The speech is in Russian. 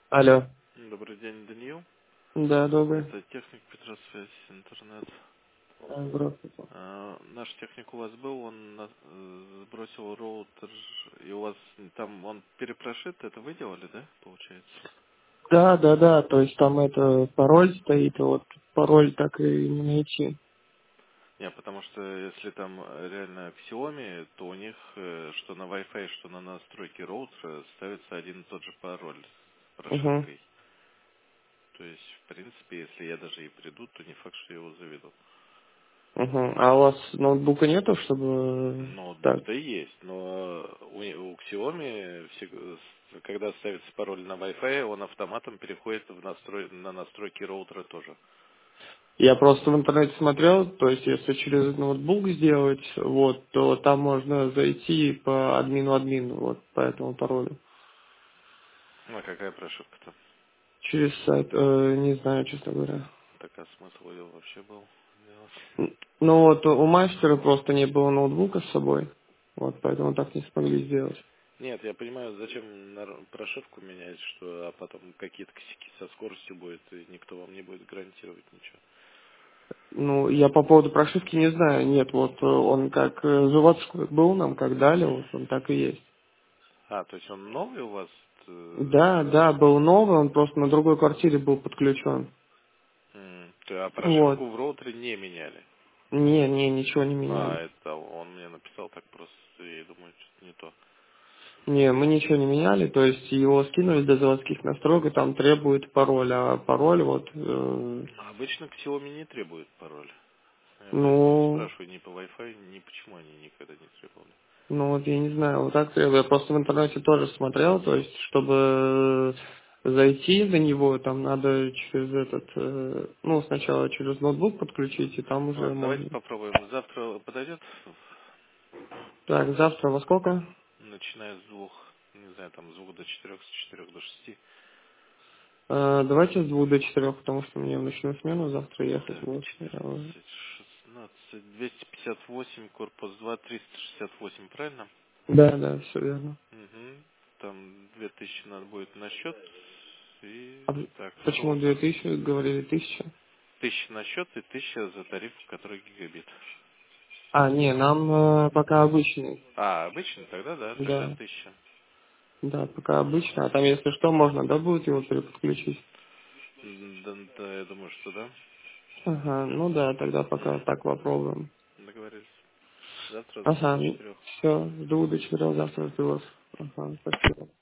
Алло. Добрый день, Даниил. Да, добрый. Это техник Петросвязь, интернет. Здравствуйте. Наш техник у вас был, он сбросил роутер, и у вас там он перепрошит, это вы делали, да, получается? Да, да, да, то есть там это пароль стоит, и вот пароль так и не найти. Не, потому что если там реально Xiaomi, то у них что на Wi-Fi, что на настройки роутера ставится один и тот же пароль с Угу, прошивкой. То есть, в принципе, если я даже и приду, то не факт, что я его заведу. угу. А у вас ноутбука нету, чтобы так? Ноутбук-то есть, но у Xiaomi, когда ставится пароль на Wi-Fi, он автоматом переходит на настройки роутера тоже. Я просто в интернете смотрел, то есть если через ноутбук сделать, вот, то там можно зайти по админу, вот, по этому паролю. Ну, а какая прошивка-то? Через сайт, не знаю, честно говоря. Так, а смысл ее вообще был делать? Ну вот, у мастера просто не было ноутбука с собой, вот, поэтому так не смогли сделать. Нет, я понимаю, зачем прошивку менять, что а потом какие-то косяки со скоростью будет, и никто вам не будет гарантировать ничего. Ну, я по поводу прошивки не знаю. Нет, вот он как заводской был нам, как дали, вот он так и есть. А, то есть он новый у вас? Да, да, был новый, он просто на другой квартире был подключен. А Вот. прошивку в роутере не меняли? Не, ничего не А, меняли. это он мне написал так просто, и думаю, что-то не то. Не, мы ничего не меняли, то есть его скинули до заводских настроек, и там требует пароль, а пароль вот, Обычно Xiaomi не требует пароль. Я поэтому ну, спрашиваю ни по Wi-Fi, ни почему они никогда не требовали. ну вот я не знаю, вот так я просто в интернете тоже смотрел, то есть чтобы зайти на него, там надо через этот, ну сначала через ноутбук подключить, и там Ну уже ладно, давайте можно. попробуем. Завтра подойдет, Так, завтра во сколько? начиная с двух, не знаю, там с двух до четырех, с четырех до шести. Давайте с 2 до 4, потому что мне в ночную смену завтра ехать Так, будет. 14, 16, 258, корпус 2, 368, правильно? Да, да, все верно. Угу. Там 2000 надо будет на счет. И А так, что почему у нас? 2000? Говорили 1000. 1000 на счет и 1000 за тариф, который гигабит. А, не, нам пока обычный. А, обычно тогда, да, тогда Да, 1000. да, пока обычно. А там, если что, можно, да, будет его переподключить? Да, да, я думаю, что да. Ага, ну да, тогда пока так попробуем. Договорились. Завтра с двух Ага, до четырех. все, жду до 4 завтра жду вас. Ага, спасибо.